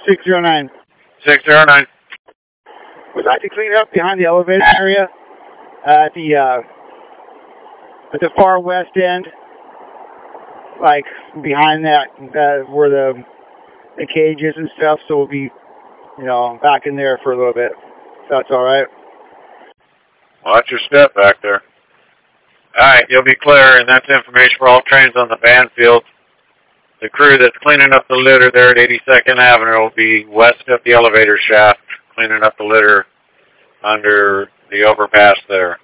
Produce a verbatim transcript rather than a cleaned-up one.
six zero nine. six zero nine. We'd like to clean up behind the elevator area uh, at the uh, at the far west end, like behind that, uh, where the the cages and stuff. So we'll be, you know, back in there for a little bit. If that's all right. Watch your step back there. All right, you'll be clear, and that's information for all trains on the Banfield. The crew that's cleaning up the litter there at eighty-second Avenue will be west of the elevator shaft, cleaning up the litter under the overpass there.